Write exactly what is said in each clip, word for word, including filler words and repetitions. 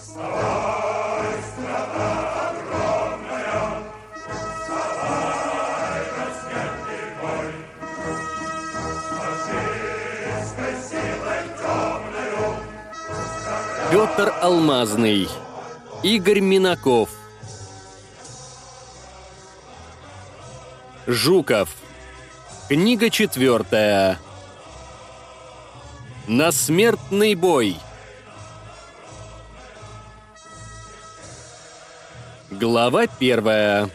Петр Алмазный, Игорь Минаков. Жуков. Книга четвертая. На смертный бой. Глава первая.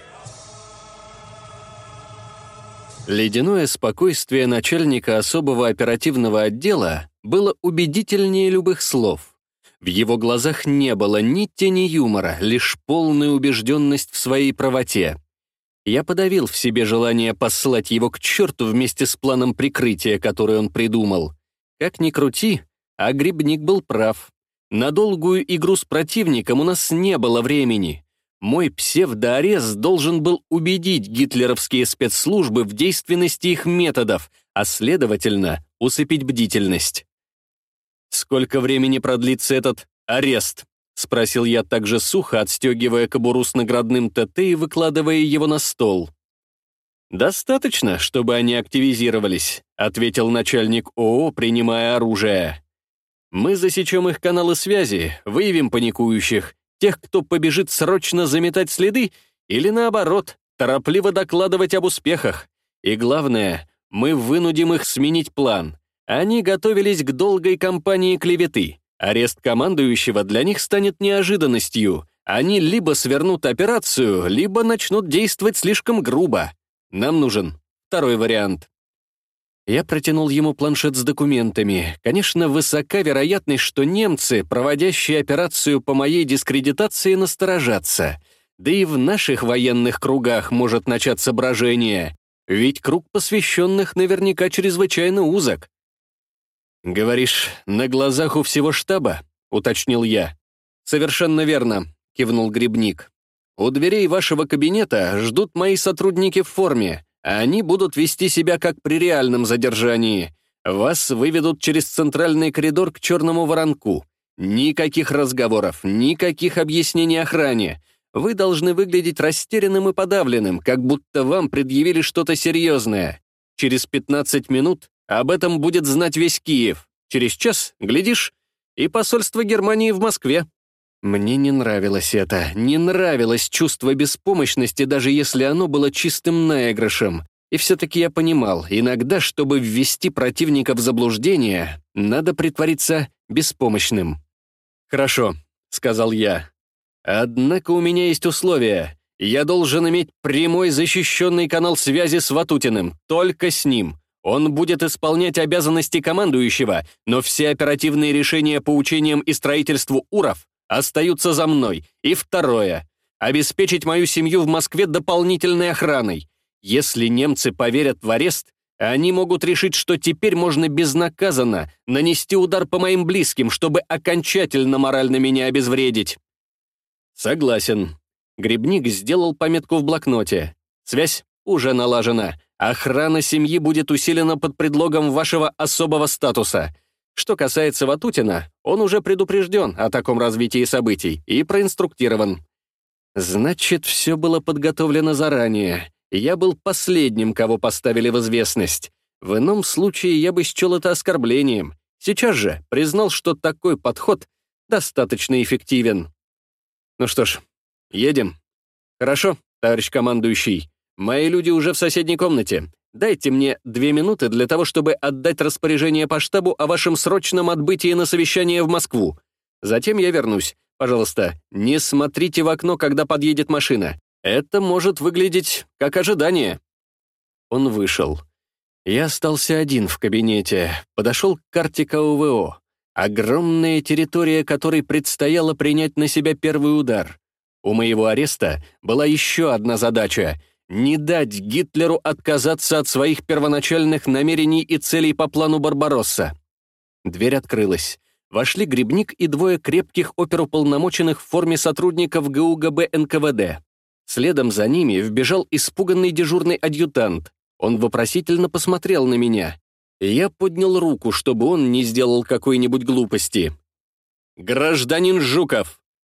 Ледяное спокойствие начальника особого оперативного отдела было убедительнее любых слов. В его глазах не было ни тени юмора, лишь полная убежденность в своей правоте. Я подавил в себе желание послать его к черту вместе с планом прикрытия, который он придумал. Как ни крути, а Грибник был прав. На долгую игру с противником у нас не было времени. Мой псевдоарест должен был убедить гитлеровские спецслужбы в действенности их методов, а, следовательно, усыпить бдительность. «Сколько времени продлится этот арест?» — спросил я также сухо, отстегивая кобуру с наградным ТТ и выкладывая его на стол. «Достаточно, чтобы они активизировались», — ответил начальник ООО, принимая оружие. «Мы засечем их каналы связи, выявим паникующих, тех, кто побежит срочно заметать следы, или наоборот, торопливо докладывать об успехах. И главное, мы вынудим их сменить план. Они готовились к долгой кампании клеветы. Арест командующего для них станет неожиданностью. Они либо свернут операцию, либо начнут действовать слишком грубо. Нам нужен второй вариант». Я протянул ему планшет с документами. Конечно, высока вероятность, что немцы, проводящие операцию по моей дискредитации, насторожатся. Да и в наших военных кругах может начаться брожение. Ведь круг посвященных наверняка чрезвычайно узок. «Говоришь, на глазах у всего штаба?» — уточнил я. «Совершенно верно», — кивнул Грибник. «У дверей вашего кабинета ждут мои сотрудники в форме, а они будут вести себя как при реальном задержании. Вас выведут через центральный коридор к черному воронку. Никаких разговоров, никаких объяснений охране. Вы должны выглядеть растерянным и подавленным, как будто вам предъявили что-то серьезное. Через пятнадцать минут об этом будет знать весь Киев. Через час, глядишь, и посольство Германии в Москве». Мне не нравилось это, не нравилось чувство беспомощности, даже если оно было чистым наигрышем. И все-таки я понимал, иногда, чтобы ввести противника в заблуждение, надо притвориться беспомощным. «Хорошо», — сказал я. «Однако у меня есть условия. Я должен иметь прямой защищенный канал связи с Ватутиным, только с ним. Он будет исполнять обязанности командующего, но все оперативные решения по учениям и строительству УРов остаются за мной. И второе. Обеспечить мою семью в Москве дополнительной охраной. Если немцы поверят в арест, они могут решить, что теперь можно безнаказанно нанести удар по моим близким, чтобы окончательно морально меня обезвредить». «Согласен». Грибник сделал пометку в блокноте. «Связь уже налажена. Охрана семьи будет усилена под предлогом вашего особого статуса. Что касается Ватутина, он уже предупрежден о таком развитии событий и проинструктирован». Значит, все было подготовлено заранее. Я был последним, кого поставили в известность. В ином случае я бы счел это оскорблением. Сейчас же признал, что такой подход достаточно эффективен. «Ну что ж, едем». «Хорошо, товарищ командующий. Мои люди уже в соседней комнате. Дайте мне две минуты для того, чтобы отдать распоряжение по штабу о вашем срочном отбытии на совещание в Москву. Затем я вернусь. Пожалуйста, не смотрите в окно, когда подъедет машина. Это может выглядеть как ожидание». Он вышел. Я остался один в кабинете, подошел к карте КОВО. Огромная территория, которой предстояло принять на себя первый удар. У моего ареста была еще одна задача — не дать Гитлеру отказаться от своих первоначальных намерений и целей по плану Барбаросса. Дверь открылась. Вошли Грибник и двое крепких оперуполномоченных в форме сотрудников ГУГБ эн ка вэ дэ. Следом за ними вбежал испуганный дежурный адъютант. Он вопросительно посмотрел на меня. Я поднял руку, чтобы он не сделал какой-нибудь глупости. «Гражданин Жуков»,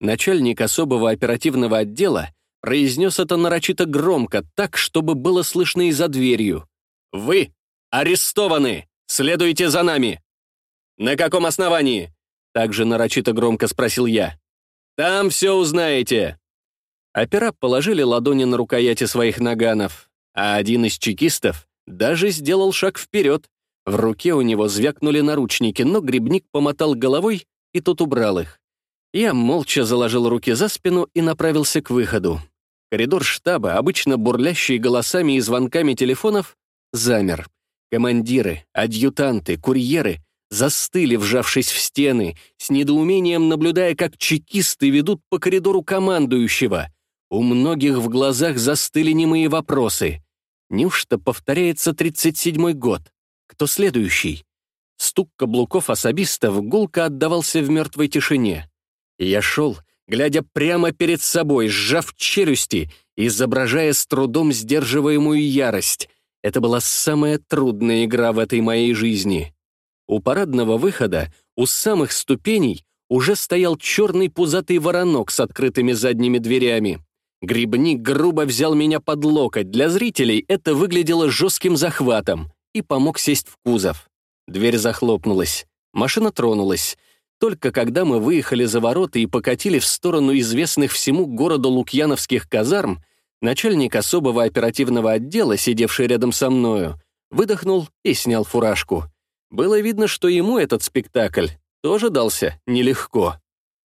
начальник особого оперативного отдела произнес это нарочито громко, так, чтобы было слышно и за дверью. «Вы арестованы! Следуйте за нами!» «На каком основании?» — также нарочито громко спросил я. «Там все узнаете!» Опера положили ладони на рукояти своих наганов, а один из чекистов даже сделал шаг вперед. В руке у него звякнули наручники, но грибник помотал головой, и тот убрал их. Я молча заложил руки за спину и направился к выходу. Коридор штаба, обычно бурлящий голосами и звонками телефонов, замер. Командиры, адъютанты, курьеры застыли, вжавшись в стены, с недоумением наблюдая, как чекисты ведут по коридору командующего. У многих в глазах застыли немые вопросы. Неужто повторяется тридцать седьмой год? Кто следующий? Стук каблуков особистов гулко отдавался в мертвой тишине. Я шел, глядя прямо перед собой, сжав челюсти, изображая с трудом сдерживаемую ярость. Это была самая трудная игра в этой моей жизни. У парадного выхода, у самых ступеней, уже стоял черный пузатый воронок с открытыми задними дверями. Грибник грубо взял меня под локоть. Для зрителей это выглядело жестким захватом и помог сесть в кузов. Дверь захлопнулась. Машина тронулась. Только когда мы выехали за ворота и покатили в сторону известных всему городу лукьяновских казарм, начальник особого оперативного отдела, сидевший рядом со мною, выдохнул и снял фуражку. Было видно, что ему этот спектакль тоже дался нелегко.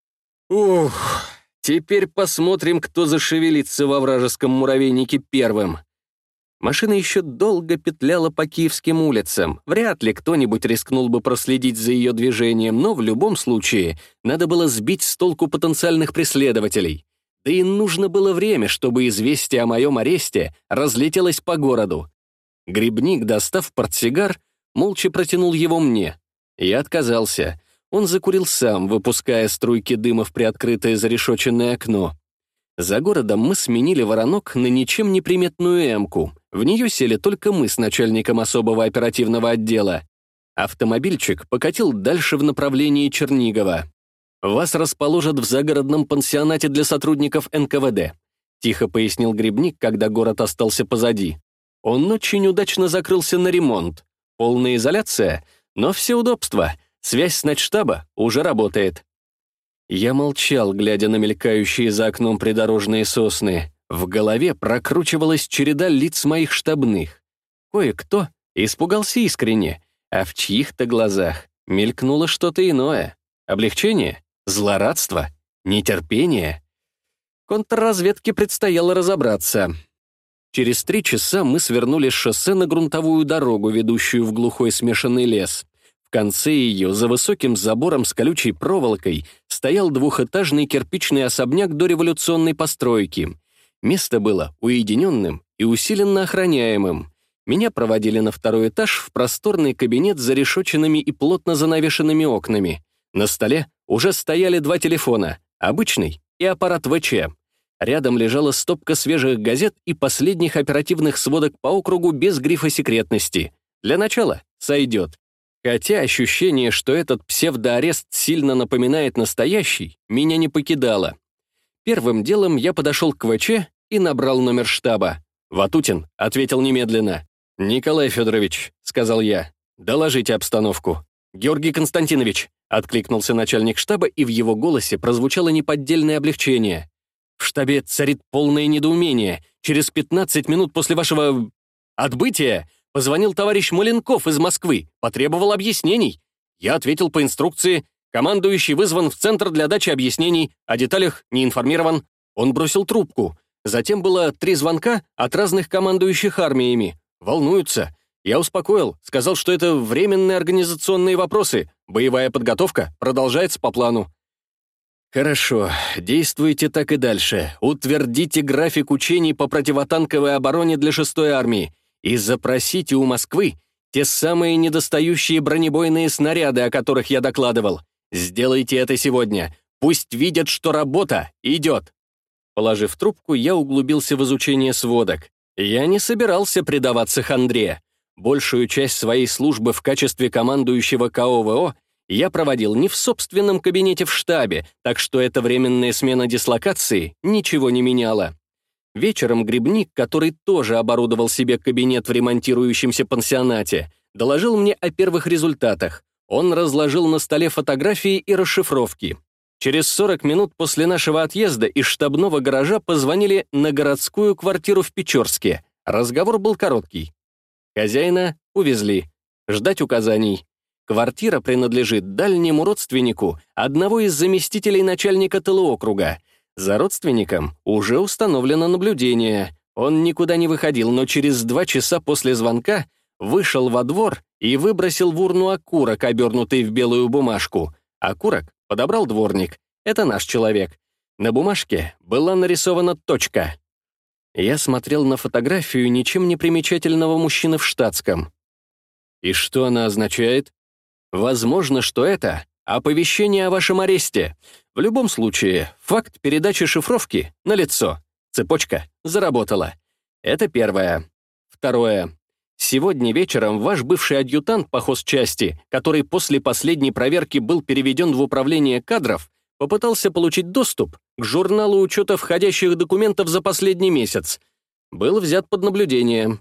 Ух, теперь посмотрим, кто зашевелится во вражеском муравейнике первым. Машина еще долго петляла по киевским улицам. Вряд ли кто-нибудь рискнул бы проследить за ее движением, но в любом случае надо было сбить с толку потенциальных преследователей. Да и нужно было время, чтобы известие о моем аресте разлетелось по городу. Грибник, достав портсигар, молча протянул его мне. Я отказался. Он закурил сам, выпуская струйки дыма в приоткрытое зарешоченное окно. За городом мы сменили воронок на ничем не приметную эмку. В нее сели только мы с начальником особого оперативного отдела. Автомобильчик покатил дальше в направлении Чернигова. «Вас расположат в загородном пансионате для сотрудников эн ка вэ дэ», тихо пояснил Грибник, когда город остался позади. Он очень удачно закрылся на ремонт. Полная изоляция, но все удобства. Связь с начштаба уже работает. Я молчал, глядя на мелькающие за окном придорожные сосны. В голове прокручивалась череда лиц моих штабных. Кое-кто испугался искренне, а в чьих-то глазах мелькнуло что-то иное. Облегчение? Злорадство? Нетерпение? Контрразведке предстояло разобраться. Через три часа мы свернули с шоссе на грунтовую дорогу, ведущую в глухой смешанный лес. В конце ее, за высоким забором с колючей проволокой, стоял двухэтажный кирпичный особняк дореволюционной постройки. Место было уединенным и усиленно охраняемым. Меня проводили на второй этаж в просторный кабинет с зарешоченными и плотно занавешенными окнами. На столе уже стояли два телефона, обычный и аппарат вэ че. Рядом лежала стопка свежих газет и последних оперативных сводок по округу без грифа секретности. Для начала сойдет. Хотя ощущение, что этот псевдоарест сильно напоминает настоящий, меня не покидало. Первым делом я подошел к вэ че и набрал номер штаба. Ватутин ответил немедленно. «Николай Федорович», — сказал я, — «доложите обстановку». «Георгий Константинович», — откликнулся начальник штаба, и в его голосе прозвучало неподдельное облегчение. «В штабе царит полное недоумение. Через пятнадцать минут после вашего отбытия позвонил товарищ Маленков из Москвы, потребовал объяснений. Я ответил по инструкции. Командующий вызван в центр для дачи объяснений, о деталях не информирован. Он бросил трубку. Затем было три звонка от разных командующих армиями. Волнуются. Я успокоил, сказал, что это временные организационные вопросы. Боевая подготовка продолжается по плану. Хорошо, действуйте так и дальше. Утвердите график учений по противотанковой обороне для шестой армии и запросите у Москвы те самые недостающие бронебойные снаряды, о которых я докладывал. Сделайте это сегодня. Пусть видят, что работа идет. Положив трубку, я углубился в изучение сводок. Я не собирался предаваться хандре. Большую часть своей службы в качестве командующего ка о вэ о я проводил не в собственном кабинете в штабе, так что эта временная смена дислокации ничего не меняла. Вечером Грибник, который тоже оборудовал себе кабинет в ремонтирующемся пансионате, доложил мне о первых результатах. Он разложил на столе фотографии и расшифровки. Через сорок минут после нашего отъезда из штабного гаража позвонили на городскую квартиру в Печорске. Разговор был короткий. Хозяина увезли. Ждать указаний. Квартира принадлежит дальнему родственнику одного из заместителей начальника тылоокруга. За родственником уже установлено наблюдение. Он никуда не выходил, но через два часа после звонка вышел во двор и выбросил в урну окурок, обернутый в белую бумажку. Окурок подобрал дворник. Это наш человек. На бумажке была нарисована точка. Я смотрел на фотографию ничем не примечательного мужчины в штатском. И что она означает? Возможно, что это оповещение о вашем аресте. В любом случае, факт передачи шифровки налицо. Цепочка заработала. Это первое. Второе. Сегодня вечером ваш бывший адъютант по хозчасти, который после последней проверки был переведен в управление кадров, попытался получить доступ к журналу учета входящих документов за последний месяц. Был взят под наблюдение.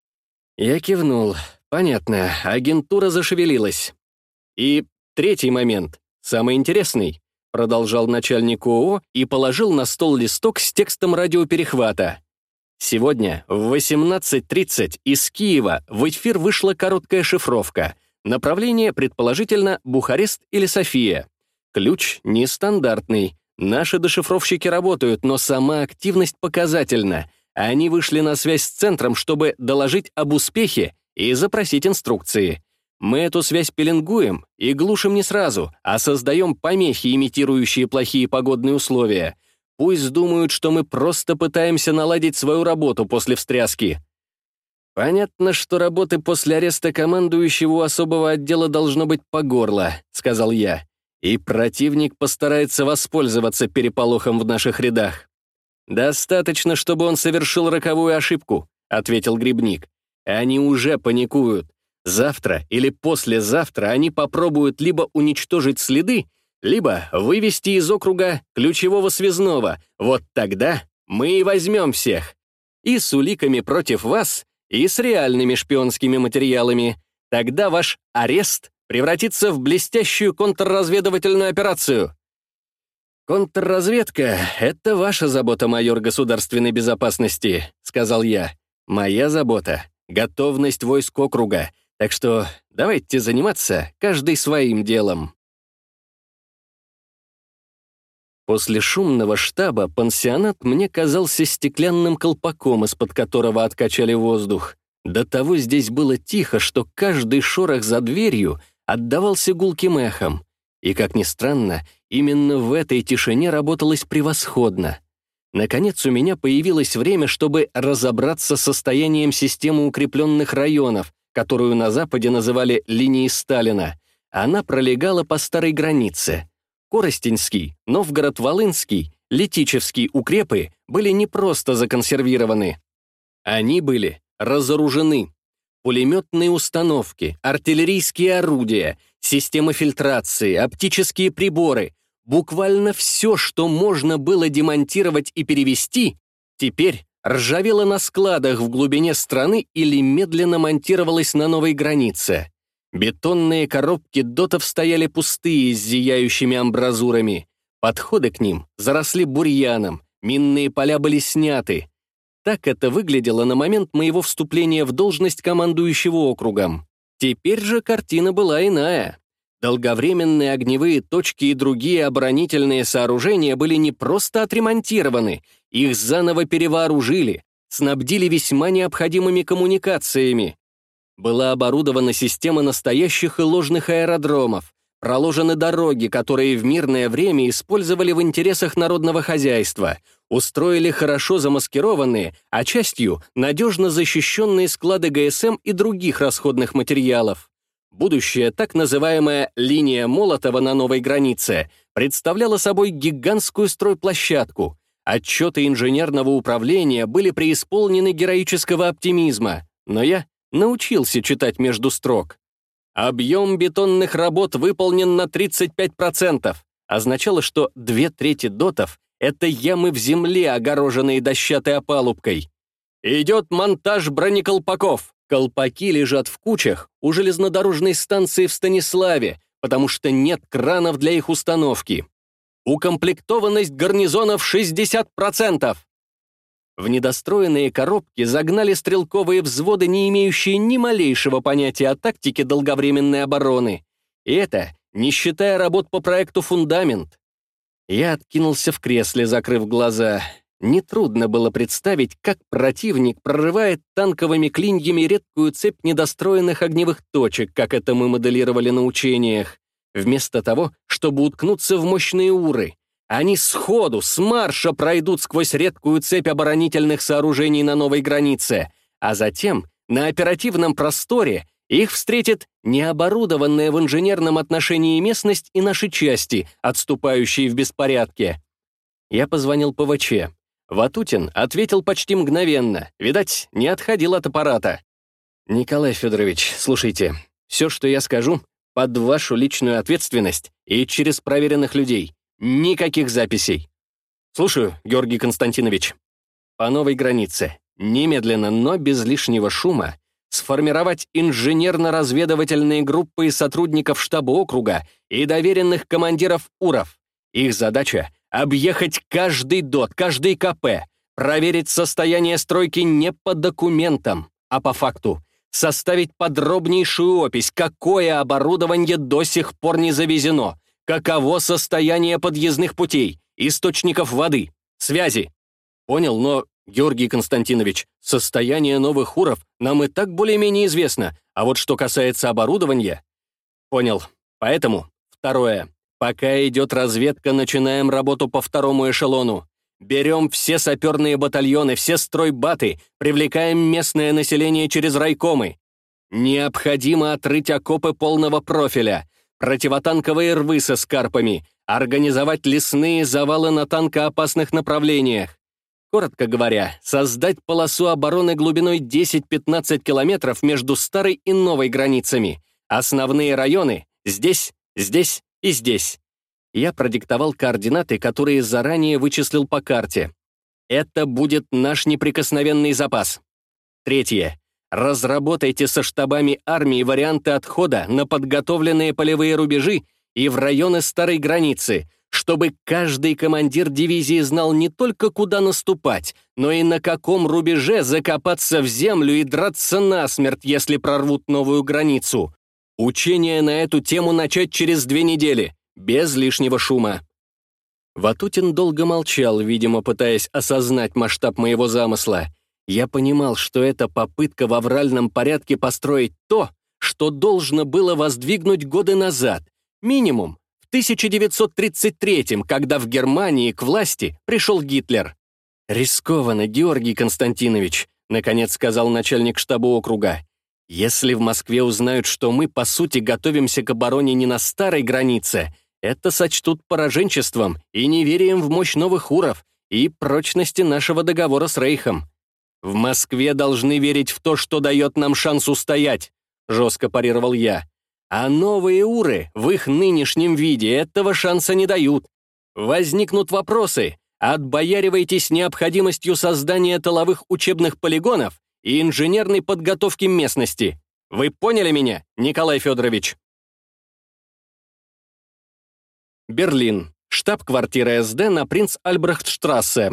Я кивнул. Понятно, агентура зашевелилась. И третий момент, самый интересный, продолжал начальник ООО и положил на стол листок с текстом радиоперехвата. Сегодня в восемнадцать тридцать из Киева в эфир вышла короткая шифровка. Направление, предположительно, Бухарест или София. Ключ нестандартный. Наши дешифровщики работают, но сама активность показательна. Они вышли на связь с центром, чтобы доложить об успехе и запросить инструкции. Мы эту связь пеленгуем и глушим не сразу, а создаем помехи, имитирующие плохие погодные условия. Пусть думают, что мы просто пытаемся наладить свою работу после встряски. «Понятно, что работы после ареста командующего у особого отдела должно быть по горло», — сказал я. «И противник постарается воспользоваться переполохом в наших рядах». «Достаточно, чтобы он совершил роковую ошибку», — ответил Грибник. «Они уже паникуют. Завтра или послезавтра они попробуют либо уничтожить следы, либо вывести из округа ключевого связного. Вот тогда мы и возьмем всех. И с уликами против вас, и с реальными шпионскими материалами. Тогда ваш арест превратится в блестящую контрразведывательную операцию». «Контрразведка — это ваша забота, майор государственной безопасности», — сказал я. «Моя забота — готовность войск округа. Так что давайте заниматься каждый своим делом». После шумного штаба пансионат мне казался стеклянным колпаком, из-под которого откачали воздух. До того здесь было тихо, что каждый шорох за дверью отдавался гулким эхом. И, как ни странно, именно в этой тишине работалось превосходно. Наконец, у меня появилось время, чтобы разобраться с состоянием системы укрепленных районов, которую на Западе называли линией Сталина. Она пролегала по старой границе. Коростенский, Новгород-Волынский, Летичевский укрепы были не просто законсервированы. Они были разоружены. Пулеметные установки, артиллерийские орудия, системы фильтрации, оптические приборы, буквально все, что можно было демонтировать и перевести, теперь ржавело на складах в глубине страны или медленно монтировалось на новой границе. Бетонные коробки дотов стояли пустые с зияющими амбразурами. Подходы к ним заросли бурьяном, минные поля были сняты. Так это выглядело на момент моего вступления в должность командующего округом. Теперь же картина была иная. Долговременные огневые точки и другие оборонительные сооружения были не просто отремонтированы, их заново перевооружили, снабдили весьма необходимыми коммуникациями. Была оборудована система настоящих и ложных аэродромов, проложены дороги, которые в мирное время использовали в интересах народного хозяйства, устроили хорошо замаскированные, а частью надежно защищенные склады ГСМ и других расходных материалов. Будущая так называемая «линия Молотова» на новой границе представляла собой гигантскую стройплощадку. Отчеты инженерного управления были преисполнены героического оптимизма, но я научился читать между строк. Объем бетонных работ выполнен на тридцать пять процентов. Означало, что две трети дотов — это ямы в земле, огороженные дощатой опалубкой. Идет монтаж бронеколпаков. Колпаки лежат в кучах у железнодорожной станции в Станиславе, потому что нет кранов для их установки. Укомплектованность гарнизонов шестьдесят процентов. В недостроенные коробки загнали стрелковые взводы, не имеющие ни малейшего понятия о тактике долговременной обороны. И это не считая работ по проекту «Фундамент». Я откинулся в кресле, закрыв глаза. Нетрудно было представить, как противник прорывает танковыми клиньями редкую цепь недостроенных огневых точек, как это мы моделировали на учениях. Вместо того, чтобы уткнуться в мощные уры, они сходу, с марша пройдут сквозь редкую цепь оборонительных сооружений на новой границе, а затем на оперативном просторе их встретит необорудованная в инженерном отношении местность и наши части, отступающие в беспорядке. Я позвонил ПВЧ. Ватутин ответил почти мгновенно, видать, не отходил от аппарата. «Николай Федорович, слушайте, все, что я скажу, под вашу личную ответственность и через проверенных людей. Никаких записей». «Слушаю, Георгий Константинович». «По новой границе, немедленно, но без лишнего шума, сформировать инженерно-разведывательные группы из сотрудников штаба округа и доверенных командиров УРов. Их задача — объехать каждый ДОТ, каждый КП, проверить состояние стройки не по документам, а по факту, составить подробнейшую опись, какое оборудование до сих пор не завезено, каково состояние подъездных путей, источников воды, связи. Понял, но, Георгий Константинович, состояние новых УРов нам и так более-менее известно, а вот что касается оборудования... Понял. Поэтому, второе. Пока идет разведка, начинаем работу по второму эшелону. Берем все саперные батальоны, все стройбаты, привлекаем местное население через райкомы. Необходимо отрыть окопы полного профиля, противотанковые рвы со скарпами, организовать лесные завалы на танкоопасных направлениях. Коротко говоря, создать полосу обороны глубиной десять-пятнадцать километров между старой и новой границами. Основные районы здесь, здесь и здесь. Я продиктовал координаты, которые заранее вычислил по карте. Это будет наш неприкосновенный запас. Третье. Разработайте со штабами армии варианты отхода на подготовленные полевые рубежи и в районы старой границы, чтобы каждый командир дивизии знал не только куда наступать, но и на каком рубеже закопаться в землю и драться насмерть, если прорвут новую границу. Учения на эту тему начать через две недели, без лишнего шума». Ватутин долго молчал, видимо, пытаясь осознать масштаб моего замысла. Я понимал, что это попытка в авральном порядке построить то, что должно было воздвигнуть годы назад, минимум в тысяча девятьсот тридцать третьем, когда в Германии к власти пришел Гитлер. «Рискованно, Георгий Константинович», — наконец сказал начальник штаба округа. «Если в Москве узнают, что мы, по сути, готовимся к обороне не на старой границе, это сочтут пораженчеством и неверием в мощь новых УРов и прочности нашего договора с Рейхом. В Москве должны верить в то, что дает нам шанс устоять», — жестко парировал я. «А новые УРы в их нынешнем виде этого шанса не дают. Возникнут вопросы, отбояривайтесь необходимостью создания тыловых учебных полигонов и инженерной подготовки местности. Вы поняли меня, Николай Федорович?» Берлин. Штаб-квартира СД на Принц-Альбрехтштрассе.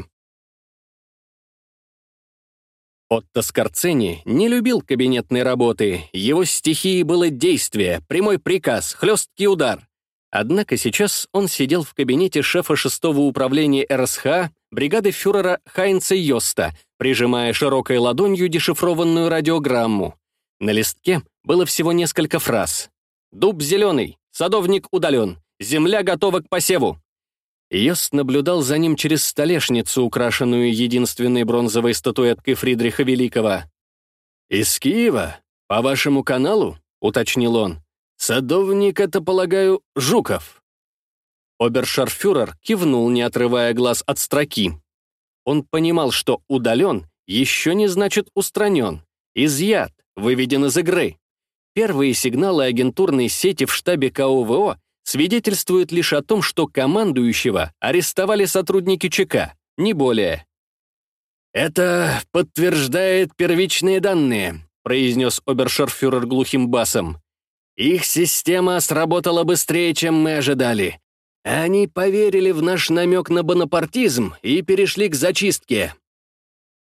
Отто Скорцени не любил кабинетной работы, его стихией было действие, прямой приказ, хлесткий удар. Однако сейчас он сидел в кабинете шефа шестого управления эр эс ха бригады фюрера Хайнца Йоста, прижимая широкой ладонью дешифрованную радиограмму. На листке было всего несколько фраз. «Дуб зеленый, садовник удален, земля готова к посеву». Йост наблюдал за ним через столешницу, украшенную единственной бронзовой статуэткой Фридриха Великого. «Из Киева? По вашему каналу?» — уточнил он. «Садовник — это, полагаю, Жуков». Обершарфюрер кивнул, не отрывая глаз от строки. Он понимал, что «удален» еще не значит «устранен», «изъят», «выведен из игры». Первые сигналы агентурной сети в штабе ка о вэ о свидетельствуют лишь о том, что командующего арестовали сотрудники ЧК, не более. «Это подтверждает первичные данные», — произнес обершарфюрер глухим басом. «Их система сработала быстрее, чем мы ожидали. Они поверили в наш намек на бонапартизм и перешли к зачистке.